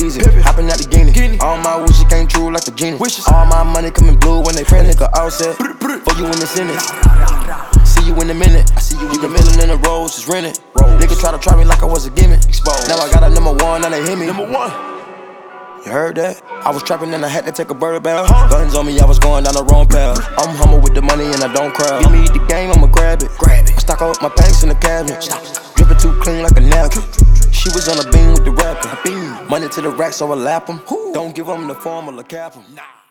easy. Hopping out the Guinea. All my wishes came true like the genie. All my money coming blue when they pray, nigga all set. Fuck you in the Senate. See you in a minute. I see you with a million in the roads, just rented. Nigga try to try me like I was a gimmick. Now I got a number one, now they hit me. Number one. You heard that? I was trapping and I had to take a bird bath. Guns on me, I was going down the wrong path. I'm humble with the money and I don't crowd. Give me the game, I'ma grab it. I stock up my pants in the cabinet. Drippin' too clean like a napkin. She was on a beam with the rapping. Money to the rack, so I lap 'em. Don't give 'em the formula, cap 'em.